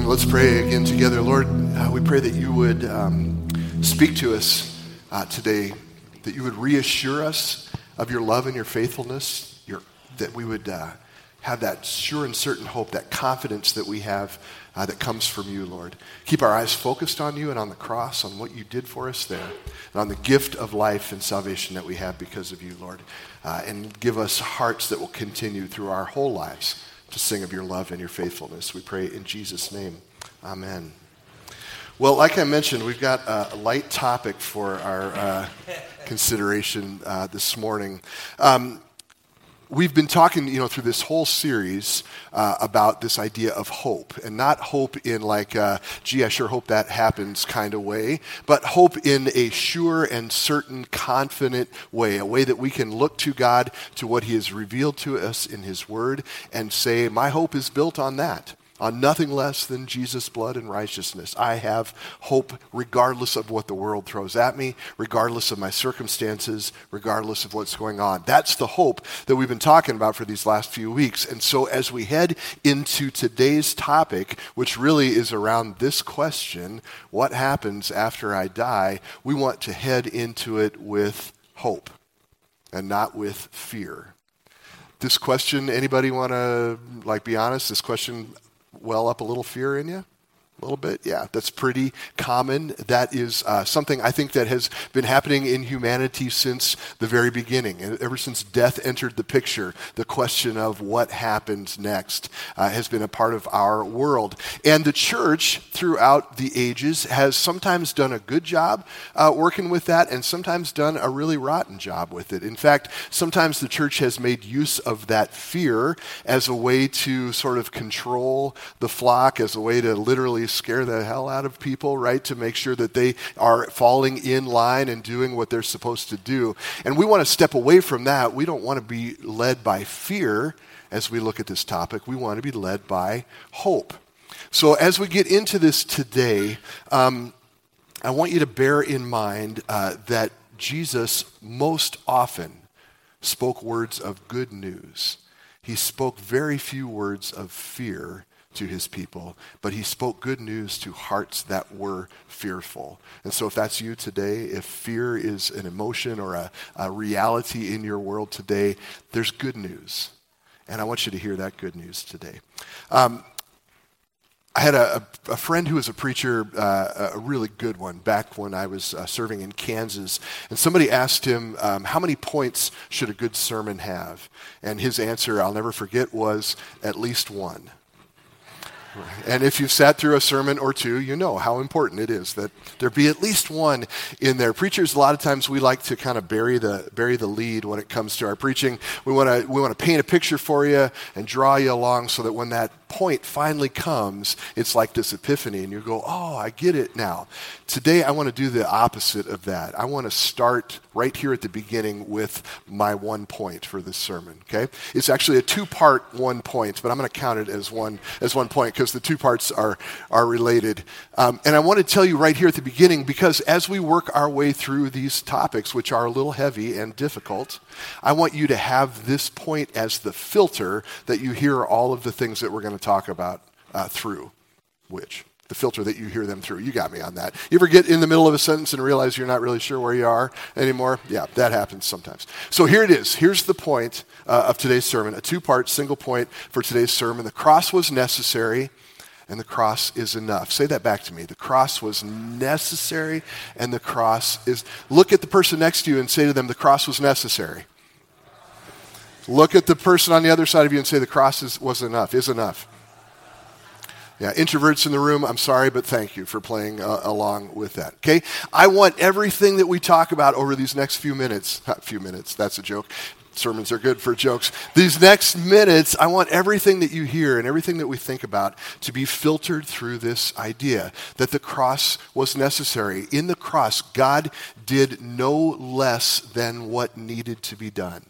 Let's pray again together. Lord, we pray that you would speak to us today, that you would reassure us of your love and your faithfulness, that we would have that sure and certain hope, that confidence that we have that comes from you, Lord. Keep our eyes focused on you and on the cross, on what you did for us there, and on the gift of life and salvation that we have because of you, Lord. And give us hearts that will continue through our whole lives to sing of your love and your faithfulness. We pray in Jesus' name. Amen. Well, like I mentioned, we've got a light topic for our consideration this morning. We've been talking, through this whole series about this idea of hope, and not hope in like, gee, I sure hope that happens kind of way, but hope in a sure and certain, confident way, a way that we can look to God, to what he has revealed to us in his word, and say, my hope is built on that. On nothing less than Jesus' blood and righteousness. I have hope regardless of what the world throws at me, regardless of my circumstances, regardless of what's going on. That's the hope that we've been talking about for these last few weeks. And so as we head into today's topic, which really is around this question, what happens after I die, we want to head into it with hope and not with fear. This question, anybody want to be honest? This question well up a little fear in you? A little bit? Yeah, that's pretty common. That is something I think that has been happening in humanity since the very beginning. Ever since death entered the picture, the question of what happens next has been a part of our world. And the church throughout the ages has sometimes done a good job working with that and sometimes done a really rotten job with it. In fact, sometimes the church has made use of that fear as a way to sort of control the flock, as a way to literally scare the hell out of people, right? To make sure that they are falling in line and doing what they're supposed to do. And we want to step away from that. We don't want to be led by fear as we look at this topic. We want to be led by hope. So as we get into this today, I want you to bear in mind that Jesus most often spoke words of good news. He spoke very few words of fear to his people, but he spoke good news to hearts that were fearful. And so if that's you today, if fear is an emotion or a reality in your world today, there's good news. And I want you to hear that good news today. I had a friend who was a preacher, a really good one, back when I was serving in Kansas. And somebody asked him, how many points should a good sermon have? And his answer, I'll never forget, was at least one. And if you've sat through a sermon or two, you know how important it is that there be at least one in there. Preachers, a lot of times we like to kind of bury the lead when it comes to our preaching. We want to paint a picture for you and draw you along so that when that point finally comes, it's like this epiphany and you go, oh, I get it now. Today I want to do the opposite of that. I want to start right here at the beginning with my 1 point for this sermon, okay? It's actually a 2-part 1 point, but I'm going to count it as one point because the 2 parts are related. And I want to tell you right here at the beginning, because as we work our way through these topics, which are a little heavy and difficult, I want you to have this point as the filter that you hear all of the things that we're going to talk about through. The filter that you hear them through. You got me on that. You ever get in the middle of a sentence and realize you're not really sure where you are anymore? Yeah, that happens sometimes. So here it is. Here's the point of today's sermon, a 2-part single point for today's sermon. The cross was necessary and the cross is enough. Say that back to me. The cross was necessary and the cross is... Look at the person next to you and say to them, the cross was necessary. Look at the person on the other side of you and say the cross is enough. Yeah, introverts in the room, I'm sorry, but thank you for playing along with that, okay? I want everything that we talk about over these next few minutes, that's a joke. Sermons are good for jokes. These next minutes, I want everything that you hear and everything that we think about to be filtered through this idea that the cross was necessary. In the cross, God did no less than what needed to be done.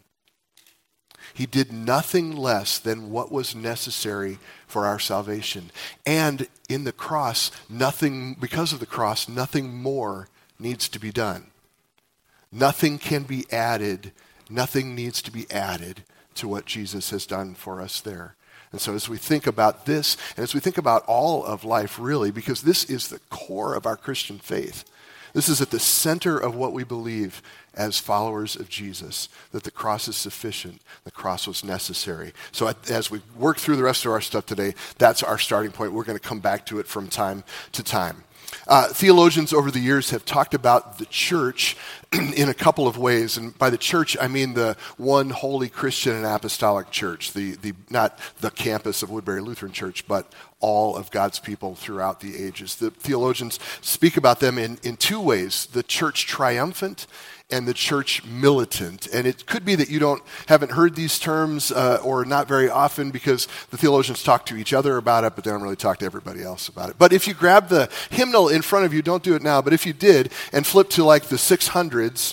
He did nothing less than what was necessary for our salvation. And in the cross, because of the cross, nothing more needs to be done. Nothing can be added. Nothing needs to be added to what Jesus has done for us there. And so as we think about this, and as we think about all of life really, because this is the core of our Christian faith, this is at the center of what we believe as followers of Jesus, that the cross is sufficient, the cross was necessary. So as we work through the rest of our stuff today, that's our starting point. We're going to come back to it from time to time. Theologians over the years have talked about the church in a couple of ways, and by the church I mean the one holy Christian and apostolic church, the not the campus of Woodbury Lutheran Church, but all of God's people throughout the ages. The theologians speak about them in two ways: the church triumphant and the church militant. And it could be that you haven't heard these terms or not very often, because the theologians talk to each other about it, but they don't really talk to everybody else about it. But if you grab the hymnal in front of you, don't do it now, but if you did, and flip to like the 600s,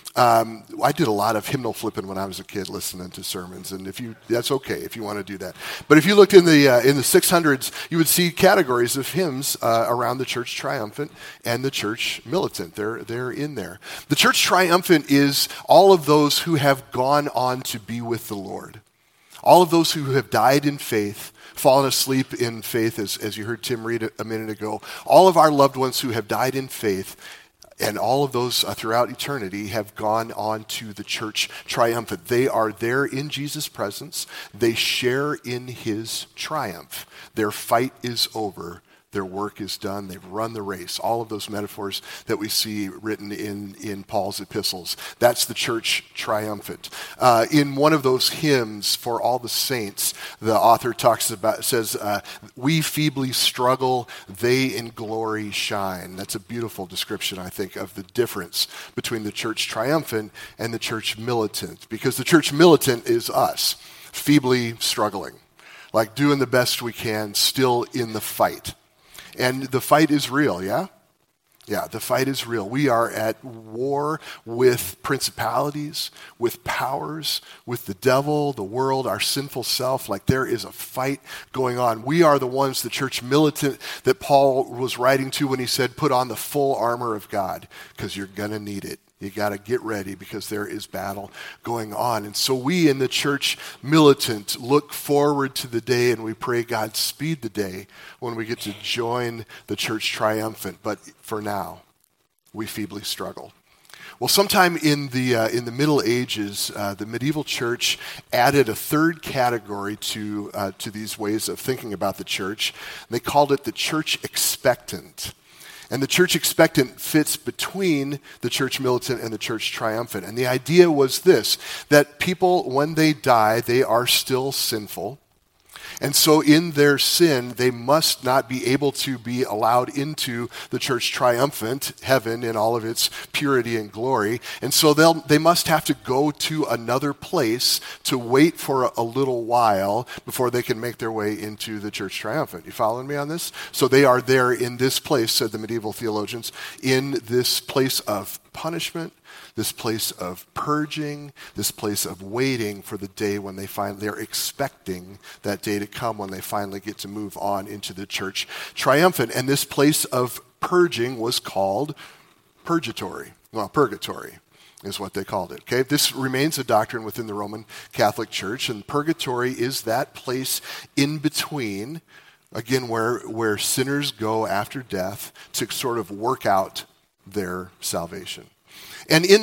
I did a lot of hymnal flipping when I was a kid, listening to sermons, and that's okay if you want to do that. But if you looked in the 600s, you would see categories of hymns around the church triumphant and the church militant. They're in there. The church triumphant is all of those who have gone on to be with the Lord, all of those who have died in faith, fallen asleep in faith, as you heard Tim read a minute ago. All of our loved ones who have died in faith, and all of those throughout eternity, have gone on to the church triumphant. They are there in Jesus' presence. They share in his triumph. Their fight is over. Their work is done. They've run the race. All of those metaphors that we see written in Paul's epistles. That's the church triumphant. In one of those hymns, For All the Saints, the author says, we feebly struggle, they in glory shine. That's a beautiful description, I think, of the difference between the church triumphant and the church militant. Because the church militant is us, feebly struggling, like doing the best we can, still in the fight. And the fight is real, yeah? Yeah, the fight is real. We are at war with principalities, with powers, with the devil, the world, our sinful self. Like, there is a fight going on. We are the ones, the church militant, that Paul was writing to when he said, put on the full armor of God, because you're going to need it. You got to get ready, because there is battle going on. And so we in the church militant look forward to the day, and we pray God speed the day when we get to join the church triumphant. But for now, we feebly struggle. Well, sometime in the Middle Ages, the medieval church added a third category to these ways of thinking about the church. They called it the church expectant. And the church expectant fits between the church militant and the church triumphant. And the idea was this, that people, when they die, they are still sinful. And so in their sin, they must not be able to be allowed into the church triumphant, heaven in all of its purity and glory. And so they must have to go to another place to wait for a little while before they can make their way into the church triumphant. You following me on this? So they are there in this place, said the medieval theologians, in this place of punishment, this place of purging, this place of waiting for the day when they're expecting that day to come when they finally get to move on into the church triumphant. And this place of purging was called purgatory. Well, purgatory is what they called it. Okay, this remains a doctrine within the Roman Catholic Church, and purgatory is that place in between, again, where sinners go after death to sort of work out their salvation. And in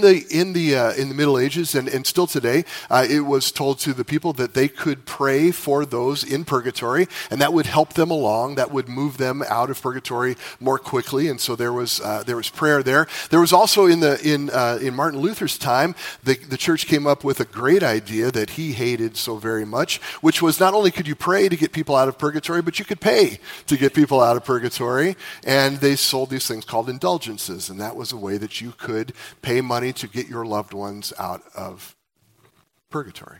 the Middle Ages and still today, it was told to the people that they could pray for those in purgatory, and that would help them along. That would move them out of purgatory more quickly. And so there was prayer there. There was also in Martin Luther's time, the church came up with a great idea that he hated so very much, which was not only could you pray to get people out of purgatory, but you could pay to get people out of purgatory. And they sold these things called indulgences, and that was a way that you could pay money to get your loved ones out of purgatory.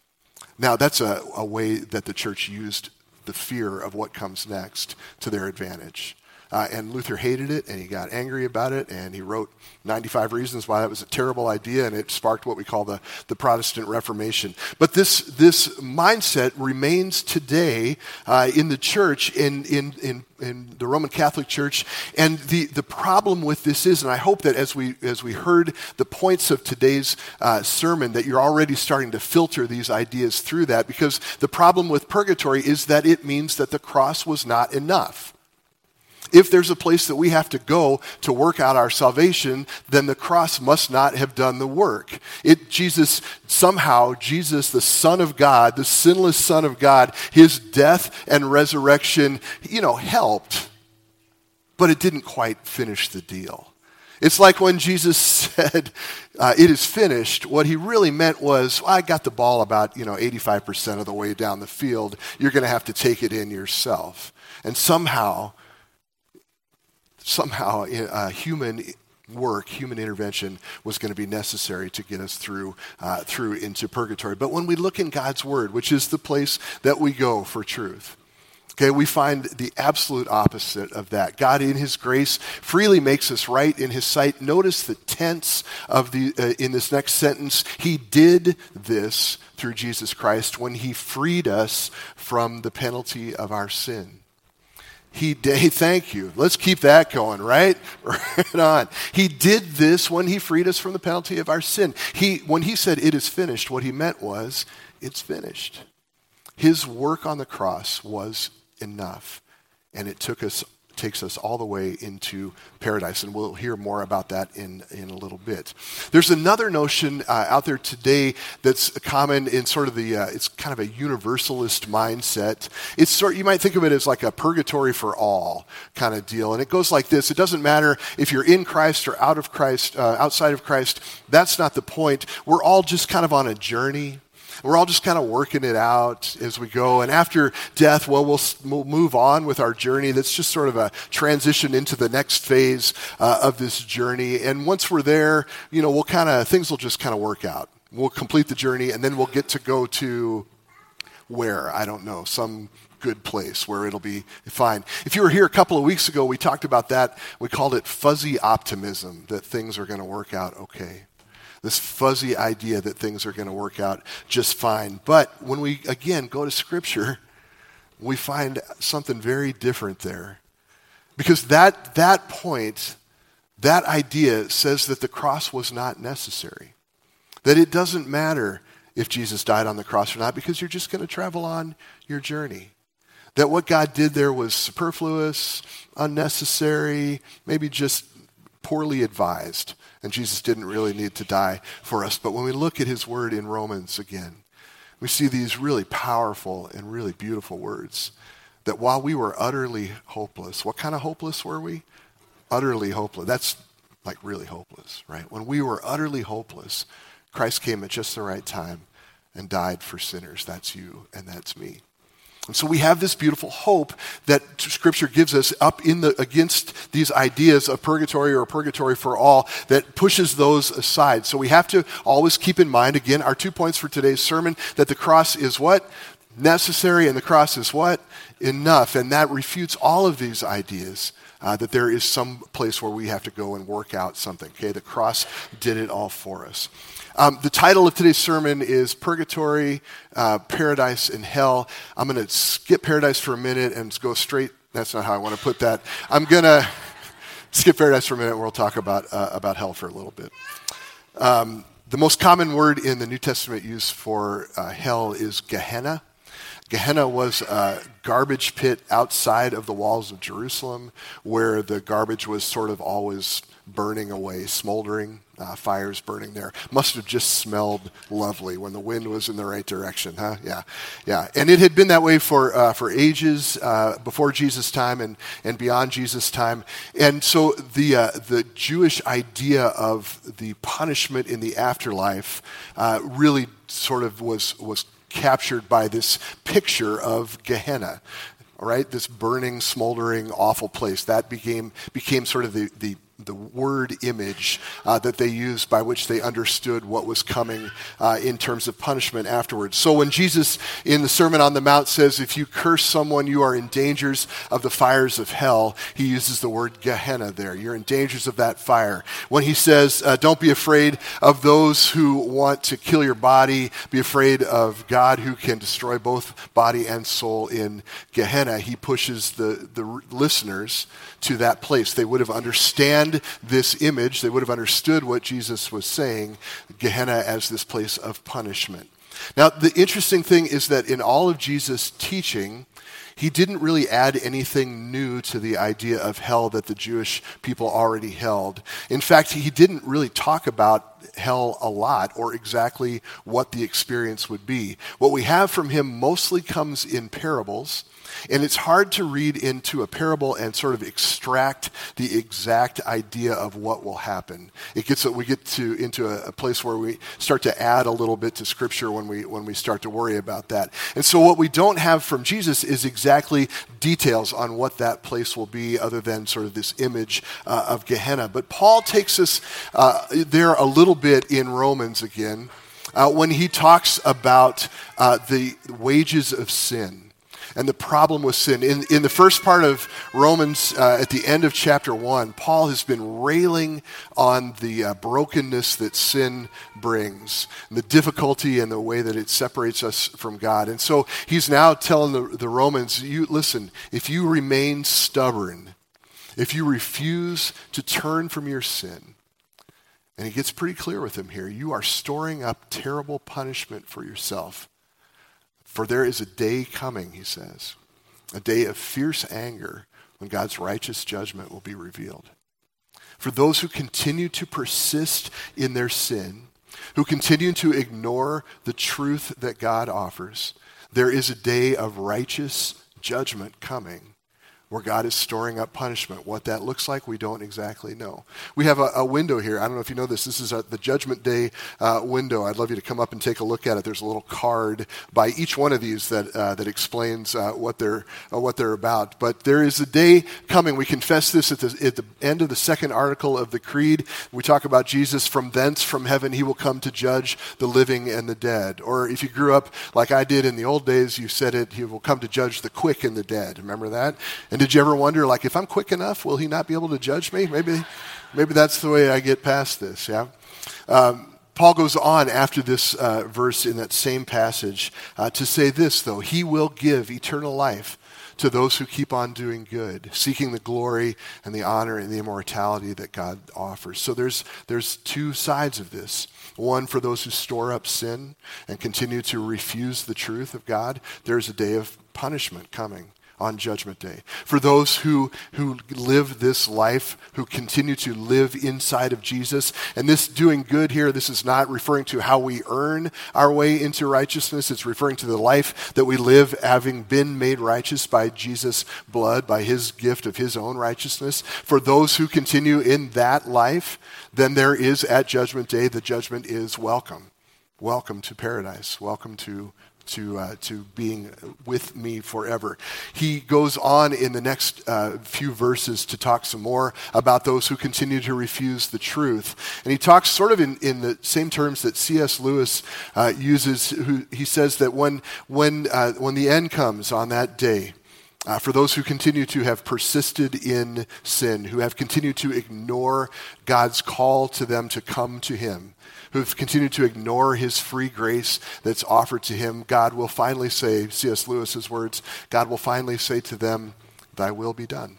Now, that's a way that the church used the fear of what comes next to their advantage. And Luther hated it, and he got angry about it, and he wrote 95 reasons why that was a terrible idea, and it sparked what we call the Protestant Reformation. But this mindset remains today in the church, in the Roman Catholic Church. And the problem with this is, and I hope that as we heard the points of today's sermon, that you're already starting to filter these ideas through that, because the problem with purgatory is that it means that the cross was not enough. If there's a place that we have to go to work out our salvation, then the cross must not have done the work. Jesus, the Son of God, the sinless Son of God, his death and resurrection, helped, but it didn't quite finish the deal. It's like when Jesus said, it is finished, what he really meant was, I got the ball about 85% of the way down the field. You're going to have to take it in yourself. And somehow human work, human intervention was going to be necessary to get us through into purgatory. But when we look in God's Word, which is the place that we go for truth, okay, we find the absolute opposite of that. God, in his grace, freely makes us right in his sight. Notice the tense of in this next sentence. He did this through Jesus Christ when he freed us from the penalty of our sin. Thank you. Let's keep that going, right? Right on. He did this when he freed us from the penalty of our sin. When he said it is finished, what he meant was, it's finished. His work on the cross was enough, and it takes us all the way into paradise, and we'll hear more about that in a little bit. There's another notion out there today that's common in sort of it's kind of a universalist mindset. You might think of it as like a purgatory for all kind of deal, and it goes like this. It doesn't matter if you're in Christ or out of Christ, outside of Christ. That's not the point. We're all just kind of on a journey. We're all just kind of working it out as we go. And after death, we'll move on with our journey. That's just sort of a transition into the next phase of this journey. And once we're there, things will just kind of work out. We'll complete the journey, and then we'll get to go to where? I don't know, some good place where it'll be fine. If you were here a couple of weeks ago, we talked about that. We called it fuzzy optimism, that things are going to work out okay. This fuzzy idea that things are going to work out just fine. But when we, again, go to Scripture, we find something very different there. Because that point, that idea says that the cross was not necessary. That it doesn't matter if Jesus died on the cross or not, because you're just going to travel on your journey. That what God did there was superfluous, unnecessary, maybe just poorly advised. And Jesus didn't really need to die for us. But when we look at his word in Romans again, we see these really powerful and really beautiful words. That while we were utterly hopeless, what kind of hopeless were we? Utterly hopeless. That's like really hopeless, right? When we were utterly hopeless, Christ came at just the right time and died for sinners. That's you and that's me. And so we have this beautiful hope that Scripture gives us up against these ideas of purgatory or purgatory for all that pushes those aside. So we have to always keep in mind, again, our 2 points for today's sermon, that the cross is what? Necessary, and the cross is what? Enough. And that refutes all of these ideas that there is some place where we have to go and work out something. Okay, the cross did it all for us. The title of today's sermon is Purgatory, Paradise, and Hell. I'm going to skip paradise for a minute and go straight. That's not how I want to put that. I'm going to skip paradise for a minute and we'll talk about hell for a little bit. The most common word in the New Testament used for hell is Gehenna. Gehenna was a garbage pit outside of the walls of Jerusalem where the garbage was sort of always burning away, smoldering, fires burning there. Must have just smelled lovely when the wind was in the right direction, huh? Yeah. And it had been that way for ages before Jesus' time and beyond Jesus' time. And so the Jewish idea of the punishment in the afterlife really sort of was captured by this picture of Gehenna. All right, this burning, smoldering, awful place. That became sort of the the word image that they used by which they understood what was coming in terms of punishment afterwards. So when Jesus in the Sermon on the Mount says, if you curse someone, you are in dangers of the fires of hell, he uses the word Gehenna there. You're in dangers of that fire. When he says, don't be afraid of those who want to kill your body, be afraid of God who can destroy both body and soul in Gehenna, he pushes the listeners to that place. They would have understand this image. They would have understood what Jesus was saying, Gehenna as this place of punishment. Now, the interesting thing is that in all of Jesus' teaching, he didn't really add anything new to the idea of hell that the Jewish people already held. In fact, he didn't really talk about hell a lot or exactly what the experience would be. What we have from him mostly comes in parables. And it's hard to read into a parable and sort of extract the exact idea of what will happen. We get into a place where we start to add a little bit to Scripture when we start to worry about that. And so what we don't have from Jesus is exactly details on what that place will be other than sort of this image of Gehenna. But Paul takes us there a little bit in Romans again when he talks about the wages of sin. And the problem with sin. In the first part of Romans, at the end of chapter 1, Paul has been railing on the brokenness that sin brings, and the difficulty and the way that it separates us from God. And so he's now telling the Romans, listen, if you remain stubborn, if you refuse to turn from your sin, and he gets pretty clear with them here, you are storing up terrible punishment for yourself. For there is a day coming, he says, a day of fierce anger when God's righteous judgment will be revealed. For those who continue to persist in their sin, who continue to ignore the truth that God offers, there is a day of righteous judgment coming where God is storing up punishment. What that looks like, we don't exactly know. We have a window here. I don't know if you know this. This is the Judgment Day window. I'd love you to come up and take a look at it. There's a little card by each one of these that explains what they're about. But there is a day coming. We confess this at the end of the second article of the Creed. We talk about Jesus, from thence, from heaven, he will come to judge the living and the dead. Or if you grew up like I did in the old days, you said it, he will come to judge the quick and the dead. Remember that? And did you ever wonder, like, if I'm quick enough, will he not be able to judge me? Maybe that's the way I get past this, yeah? Paul goes on after this verse in that same passage to say this, though. He will give eternal life to those who keep on doing good, seeking the glory and the honor and the immortality that God offers. So there's two sides of this. One, for those who store up sin and continue to refuse the truth of God, there's a day of punishment coming on Judgment Day. For those who live this life, who continue to live inside of Jesus, and this doing good here, this is not referring to how we earn our way into righteousness. It's referring to the life that we live having been made righteous by Jesus' blood, by his gift of his own righteousness. For those who continue in that life, then there is at Judgment Day, the judgment is welcome. Welcome to paradise. Welcome to being with me forever. He goes on in the next few verses to talk some more about those who continue to refuse the truth. And he talks sort of in the same terms that C.S. Lewis uses. He says that when the end comes on that day, for those who continue to have persisted in sin, who have continued to ignore God's call to them to come to him, who've continued to ignore his free grace that's offered to him, God will finally say, C.S. Lewis's words, God will finally say to them, thy will be done.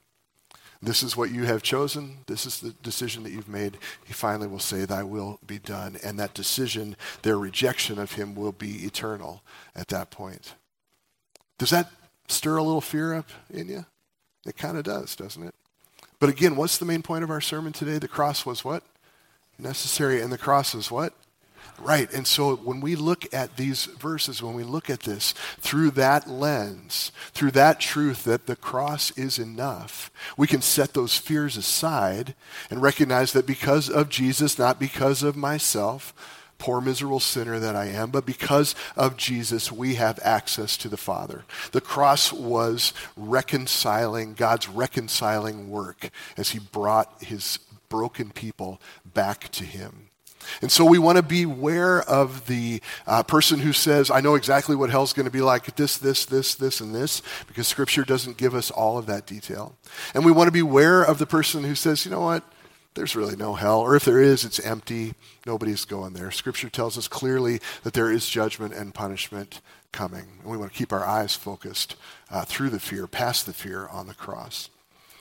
This is what you have chosen. This is the decision that you've made. He finally will say, thy will be done. And that decision, their rejection of him, will be eternal at that point. Does that stir a little fear up in you? It kind of does, doesn't it? But again, what's the main point of our sermon today? The cross was what? Necessary, and the cross is what? Right, and so when we look at these verses, when we look at this through that lens, through that truth that the cross is enough, we can set those fears aside and recognize that because of Jesus, not because of myself, poor, miserable sinner that I am, but because of Jesus, we have access to the Father. The cross was God's reconciling work as he brought his broken people back to him. And so we want to beware of the person who says, I know exactly what hell's going to be like, this, and this, because Scripture doesn't give us all of that detail. And we want to beware of the person who says, you know what, there's really no hell, or if there is, it's empty, nobody's going there. Scripture tells us clearly that there is judgment and punishment coming. And we want to keep our eyes focused through the fear, past the fear on the cross.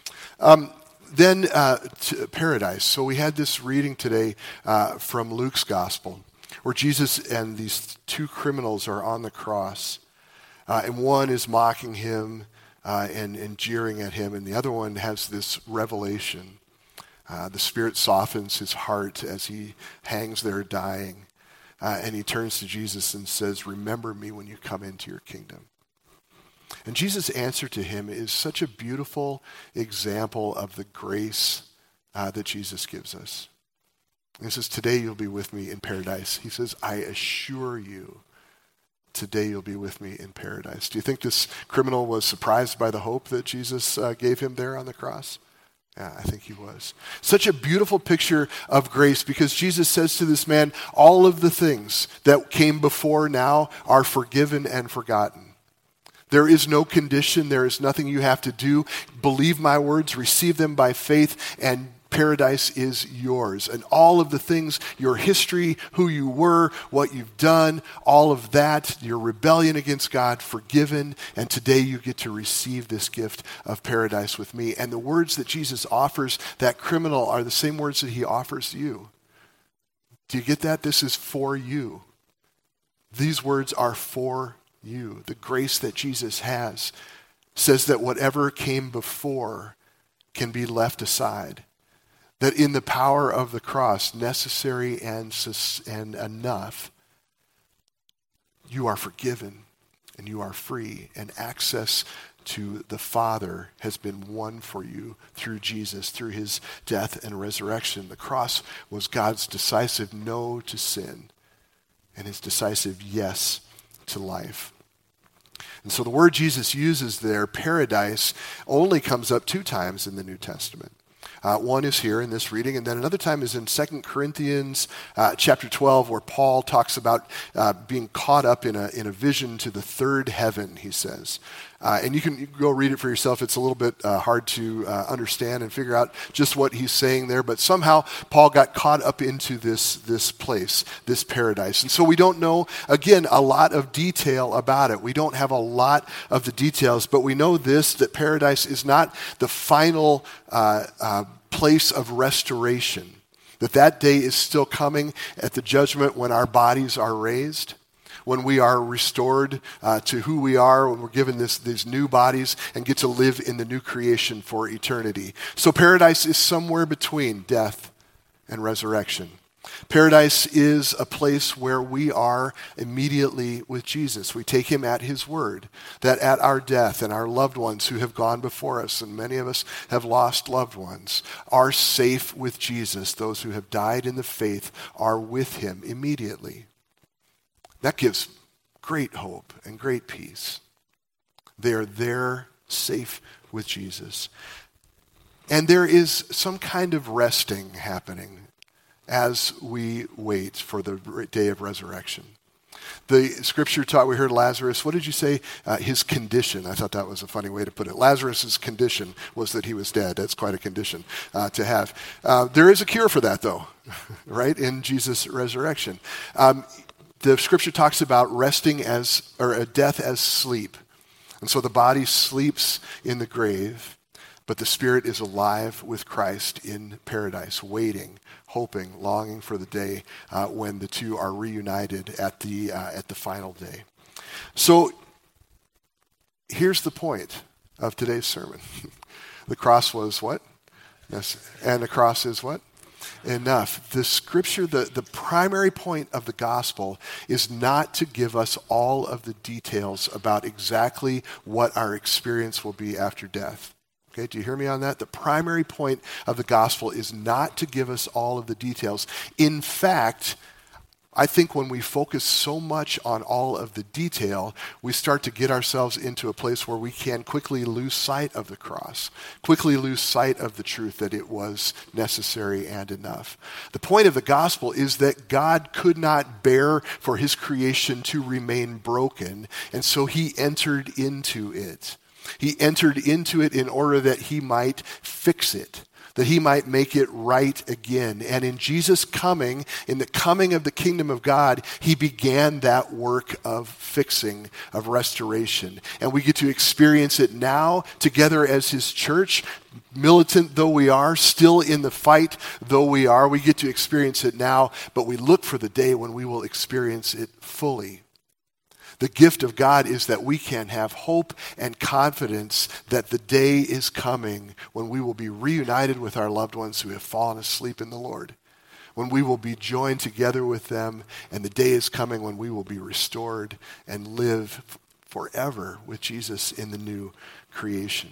Then to paradise. So we had this reading today from Luke's gospel where Jesus and these two criminals are on the cross. And one is mocking him and jeering at him, and the other one has this revelation. The Spirit softens his heart as he hangs there dying. And he turns to Jesus and says, remember me when you come into your kingdom. And Jesus' answer to him is such a beautiful example of the grace that Jesus gives us. He says, today you'll be with me in paradise. He says, I assure you, today you'll be with me in paradise. Do you think this criminal was surprised by the hope that Jesus gave him there on the cross? Yeah, I think he was. Such a beautiful picture of grace, because Jesus says to this man, all of the things that came before now are forgiven and forgotten. There is no condition. There is nothing you have to do. Believe my words, receive them by faith, and paradise is yours. And all of the things, your history, who you were, what you've done, all of that, your rebellion against God, forgiven. And today you get to receive this gift of paradise with me. And the words that Jesus offers that criminal are the same words that he offers you. Do you get that? This is for you. These words are for you. The grace that Jesus has says that whatever came before can be left aside. That in the power of the cross, necessary and enough, you are forgiven and you are free, and access to the Father has been won for you through Jesus, through his death and resurrection. The cross was God's decisive no to sin and his decisive yes to life. And so the word Jesus uses there, paradise, only comes up 2 times in the New Testament. One is here in this reading, and then another time is in 2 Corinthians chapter 12, where Paul talks about being caught up in a vision to the third heaven, he says. And you can go read it for yourself. It's a little bit hard to understand and figure out just what he's saying there, but somehow Paul got caught up into this place, this paradise. And so we don't know, again, a lot of detail about it. We don't have a lot of the details, but we know this, that paradise is not the final place of restoration, that day is still coming at the judgment when our bodies are raised, when we are restored to who we are, when we're given these new bodies and get to live in the new creation for eternity. So paradise is somewhere between death and resurrection. Paradise is a place where we are immediately with Jesus. We take him at his word, that at our death and our loved ones who have gone before us, and many of us have lost loved ones, are safe with Jesus. Those who have died in the faith are with him immediately. That gives great hope and great peace. They are there, safe with Jesus. And there is some kind of resting happening as we wait for the day of resurrection. The scripture taught, we heard Lazarus, what did you say? His condition. I thought that was a funny way to put it. Lazarus' condition was that he was dead. That's quite a condition to have. There is a cure for that, though, right, in Jesus' resurrection. The scripture talks about resting death as sleep. And so the body sleeps in the grave, but the spirit is alive with Christ in paradise, waiting, hoping, longing for the day when the two are reunited at the final day. So here's the point of today's sermon. The cross was what? Yes. And the cross is what? Enough. The scripture, the primary point of the gospel is not to give us all of the details about exactly what our experience will be after death. Okay, do you hear me on that? The primary point of the gospel is not to give us all of the details. In fact, I think when we focus so much on all of the detail, we start to get ourselves into a place where we can quickly lose sight of the cross, quickly lose sight of the truth that it was necessary and enough. The point of the gospel is that God could not bear for his creation to remain broken, and so he entered into it. He entered into it in order that he might fix it, that he might make it right again. And in Jesus coming, in the coming of the kingdom of God, he began that work of fixing, of restoration. And we get to experience it now together as his church, militant though we are, still in the fight though we are. We get to experience it now, but we look for the day when we will experience it fully. The gift of God is that we can have hope and confidence that the day is coming when we will be reunited with our loved ones who have fallen asleep in the Lord, when we will be joined together with them, and the day is coming when we will be restored and live forever with Jesus in the new creation.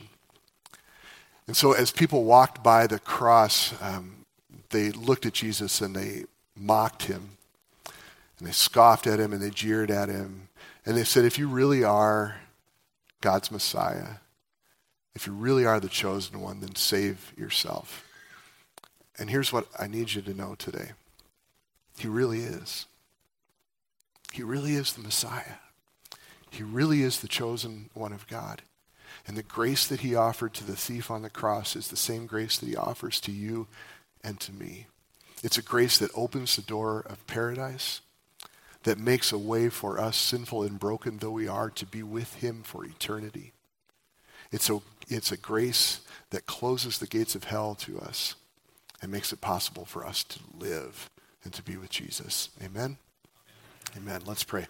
And so as people walked by the cross, they looked at Jesus and they mocked him, and they scoffed at him and they jeered at him. And they said, if you really are God's Messiah, if you really are the chosen one, then save yourself. And here's what I need you to know today. He really is. He really is the Messiah. He really is the chosen one of God. And the grace that he offered to the thief on the cross is the same grace that he offers to you and to me. It's a grace that opens the door of paradise, that makes a way for us, sinful and broken though we are, to be with him for eternity. It's a grace that closes the gates of hell to us and makes it possible for us to live and to be with Jesus. Amen? Amen. Let's pray.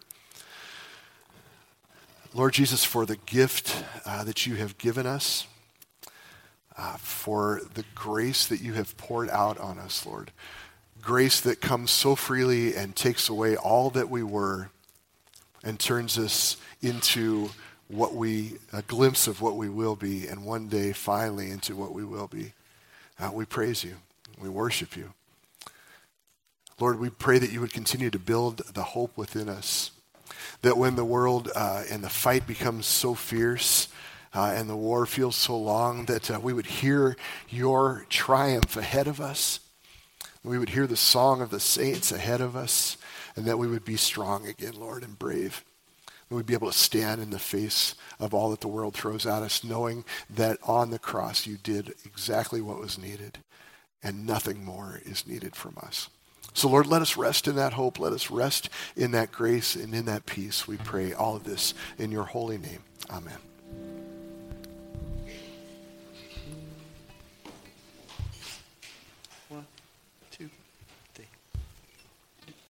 Lord Jesus, for the gift that you have given us, for the grace that you have poured out on us, Lord. Grace that comes so freely and takes away all that we were and turns us into a glimpse of what we will be, and one day finally into what we will be. We praise you. We worship you. Lord, we pray that you would continue to build the hope within us, that when the world and the fight becomes so fierce and the war feels so long, that we would hear your triumph ahead of us. We would hear the song of the saints ahead of us, and that we would be strong again, Lord, and brave. And we'd be able to stand in the face of all that the world throws at us, knowing that on the cross you did exactly what was needed, and nothing more is needed from us. So, Lord, let us rest in that hope. Let us rest in that grace and in that peace. We pray all of this in your holy name. Amen.